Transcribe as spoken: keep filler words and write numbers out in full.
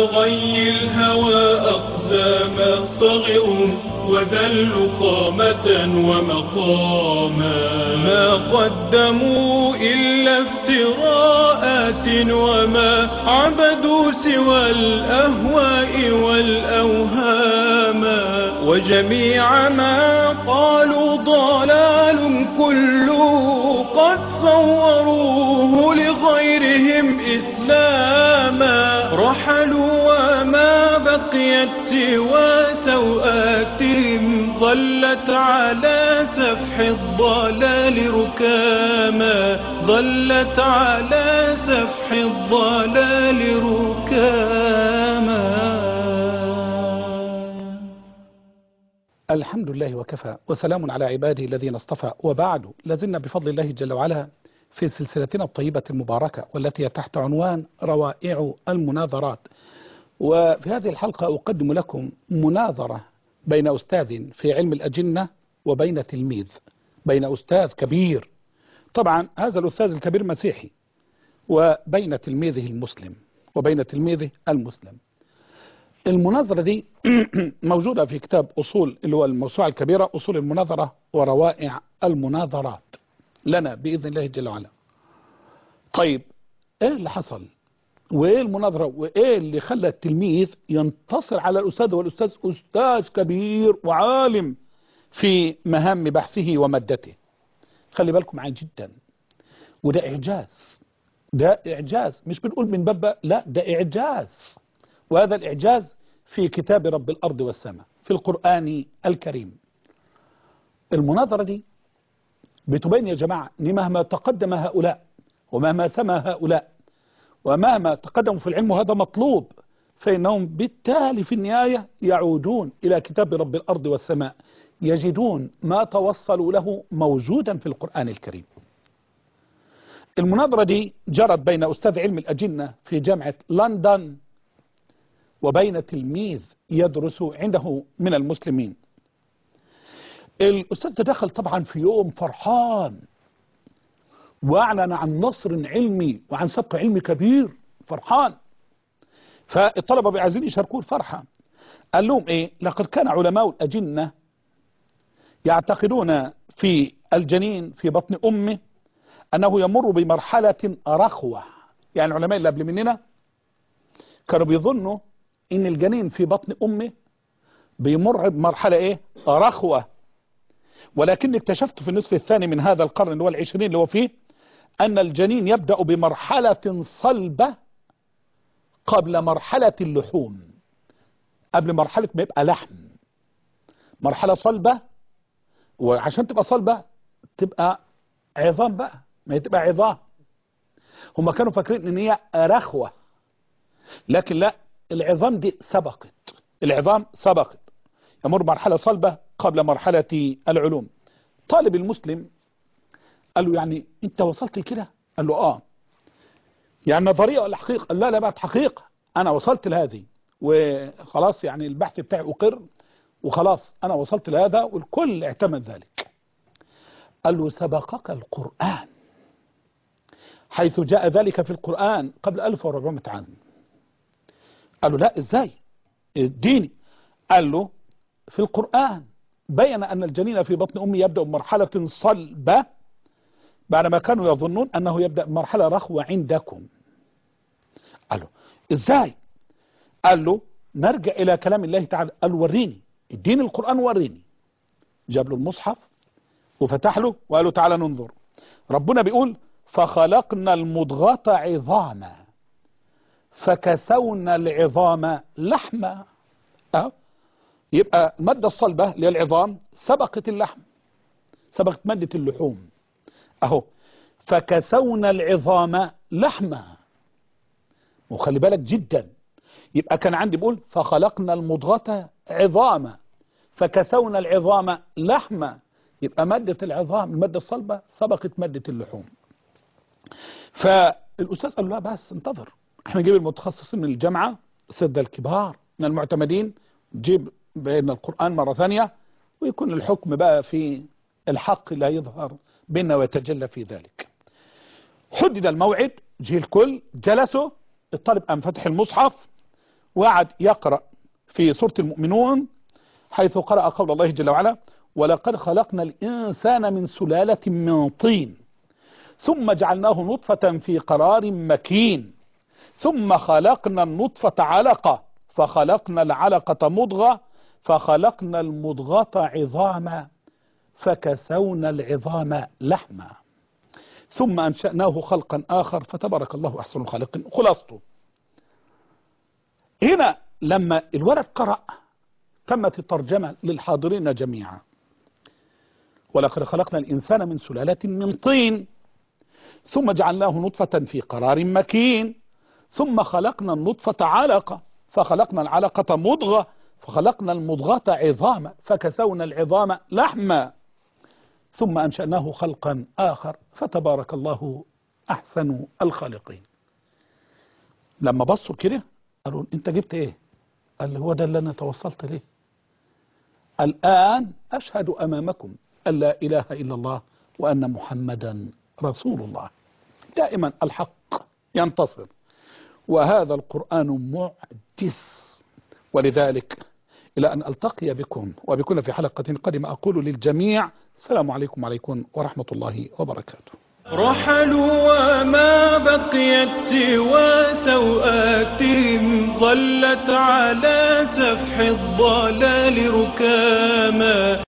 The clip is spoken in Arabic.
غي الهوى أقساما صغروا وذلوا قامة ومقاما، ما قدموا إلا افتراءات وما عبدوا سوى الأهواء والأوهام، وجميع ما قالوا ضلال كله قد صوروه لغيرهم إسلاما، رحلوا وما بقيت سوى سوآتهم ظلت على سفح الضلال ركاما، ظلت على سفح الضلال ركاما. الحمد لله وكفى وسلام على عباده الذين اصطفى، وبعد، لازلنا بفضل الله جل وعلا في سلسلتنا الطيبة المباركة والتي هي تحت عنوان روائع المناظرات. وفي هذه الحلقة أقدم لكم مناظرة بين أستاذ في علم الأجنة وبين تلميذ، بين أستاذ كبير، طبعا هذا الأستاذ الكبير مسيحي، وبين تلميذه المسلم وبين تلميذه المسلم. المناظرة دي موجودة في كتاب أصول اللي هو الموسوعة الكبيرة، أصول المناظرة وروائع المناظرات لنا بإذن الله جل وعلا. طيب إيه اللي حصل؟ وإيه المناظرة؟ وإيه اللي خلى التلميذ ينتصر على الأستاذ، والأستاذ أستاذ كبير وعالم في مهام بحثه ومادته؟ خلي بالكم معي جدا، وده إعجاز، ده إعجاز، مش بنقول من باب، لا ده إعجاز، وهذا الإعجاز في كتاب رب الأرض والسماء في القرآن الكريم. المناظرة دي بتبين يا جماعة أن مهما تقدم هؤلاء ومهما سمى هؤلاء ومهما تقدموا في العلم، وهذا مطلوب، فإنهم بالتالي في النهاية يعودون إلى كتاب رب الأرض والسماء، يجدون ما توصلوا له موجودا في القرآن الكريم. المناظرة دي جرت بين أستاذ علم الأجنة في جامعة لندن وبين تلميذ يدرس عنده من المسلمين. الأستاذ تدخل طبعا في يوم فرحان، وأعلن عن نصر علمي وعن سبق علمي كبير، فرحان، فالطلبة عايزين يشاركوه الفرحة. قال لهم إيه؟ لقد كان علماء الأجنة يعتقدون في الجنين في بطن أمه أنه يمر بمرحلة رخوة. يعني العلماء اللي قبل مننا كانوا بيظنوا إن الجنين في بطن أمه بيمر بمرحلة إيه؟ رخوة، ولكن اكتشفت في النصف الثاني من هذا القرن اللي هو العشرين اللي هو فيه أن الجنين يبدأ بمرحلة صلبة قبل مرحلة اللحوم، قبل مرحلة ما يبقى لحم، مرحلة صلبة، وعشان تبقى صلبة تبقى عظام بقى، ما تبقى عظام. هم كانوا فاكرين ان هي رخوة، لكن لا، العظام دي سبقت، العظام سبقت، يمر مرحلة صلبة قبل مرحلة العلوم. طالب المسلم قال له يعني انت وصلت كده؟ قال له اه. يعني نظرية ولا حقيقة؟ قال لا لا بقت حقيقة، انا وصلت لهذه وخلاص، يعني البحث بتاعي اقر وخلاص انا وصلت لهذا، والكل اعتمد ذلك. قال له سبقك القرآن، حيث جاء ذلك في القرآن قبل ألف وأربعمائة عام. قال له لا ازاي؟ اديني. قال له في القرآن بين أن الجنين في بطن أمه يبدأ بمرحلة صلبة بعدما كانوا يظنون أنه يبدأ بمرحلة رخوة عندكم. قال له ازاي؟ قال له نرجع إلى كلام الله تعالى. قال له وريني، اديني القرآن وريني. جاب له المصحف وفتح له وقال له تعالى ننظر. ربنا بيقول فخلقنا المضغة عظاما فكسونا العظام لحما. أه؟ يبقى المادة الصلبة للعظام سبقت اللحم، سبقت مادة اللحوم اهو، فكسونا العظام لحما. وخلي بالك جدا، يبقى كان عندي بقول فخلقنا المضغة عظاما فكسونا العظام لحما، يبقى مادة العظام المادة الصلبة سبقت مادة اللحوم. فالأستاذ قال له لا بس انتظر، احنا نجيب المتخصصين من الجامعة، السادة الكبار من المعتمدين، نجيب بين القرآن مرة ثانية، ويكون الحكم بقى في الحق لا يظهر بيننا ويتجلى في ذلك. حدد الموعد، جه الكل جلسوا، الطالب قام فتح المصحف وقعد يقرأ في سورة المؤمنون حيث قرأ قول الله جل وعلا: ولقد خلقنا الإنسان من سلالة من طين ثم جعلناه نطفة في قرار مكين ثم خلقنا النطفة علقة فخلقنا العلقة مضغة فخلقنا المضغة عظاما فكسونا العظام لحما ثم أنشأناه خلقا آخر فتبارك الله أحسن الخالقين. خلاصته هنا لما الولد قرأ تمت الترجمة للحاضرين جميعا: ولقد خلقنا الإنسان من سلالة من طين ثم جعلناه نطفة في قرار مكين ثم خلقنا النطفة علقة فخلقنا العلقة مضغة فخلقنا المضغة عظاما فكسونا العظام لحما ثم أنشأناه خلقا آخر فتبارك الله أحسن الخالقين. لما بصوا كده قالوا: أنت جبت إيه؟ قال: هو ده اللي أنا توصلت ليه. الآن أشهد أمامكم أن لا إله إلا الله وأن محمدا رسول الله. دائما الحق ينتصر، وهذا القرآن معجز. ولذلك إلى أن ألتقي بكم وبكم في حلقة قادمة أقول للجميع: السلام عليكم وعليكم ورحمة الله وبركاته. رحلوا وما بقيت سوى سوآتهم ظلت على سفح الضلال ركاما.